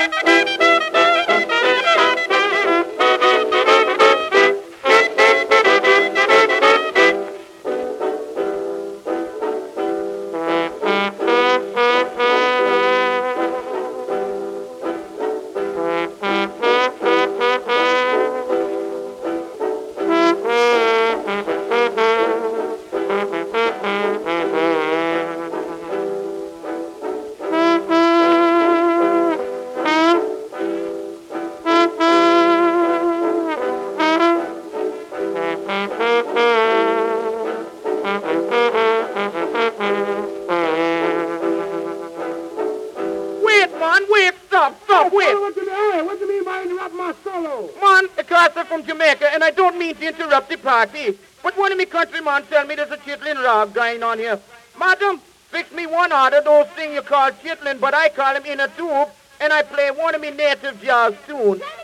Interrupt the party. But one of me countrymen tell me there's a chitlin rag going on here. Madam, fix me one out of those things you call chitlin, but I call him in a tube, and I play one of me native jazz tunes.